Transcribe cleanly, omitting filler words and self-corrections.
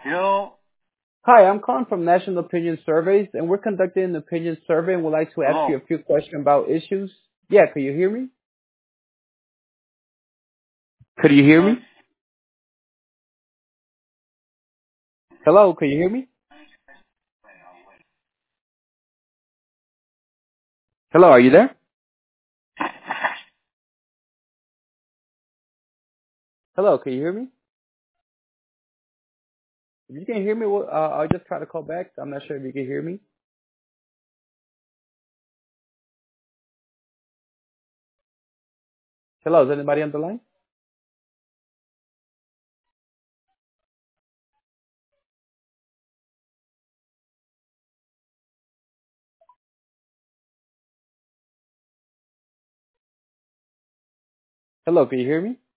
Yo. Hi, I'm calling from National Opinion Surveys, and we're conducting an opinion survey and would like to ask you Hello. a few questions about issues. Yeah, can you hear me? Could you hear me? Hello, can you hear me? Hello, are you there? Hello, can you hear me? If you can hear me, I'll just try to call back. I'm not sure if you can hear me. Hello, is anybody on the line? Hello, can you hear me?